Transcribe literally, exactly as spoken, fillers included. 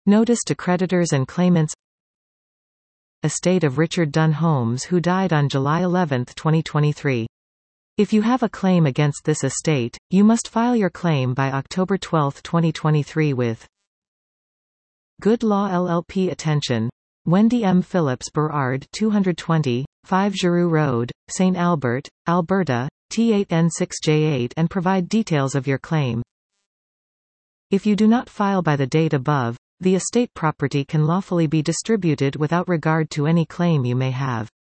Notice to creditors and claimants. Estate of Richard Dunn Holmes, who died on July eleventh twenty twenty-three. If you have a claim against this estate, you must file your claim by October twelfth twenty twenty-three with Good Law L L P. Attention! Wendy M. Phillips Burrard, two twenty, five Giroux Road, Saint Albert, Alberta, T eight N six J eight, and provide details of your claim. If you do not file by the date above, the estate property can lawfully be distributed without regard to any claim you may have.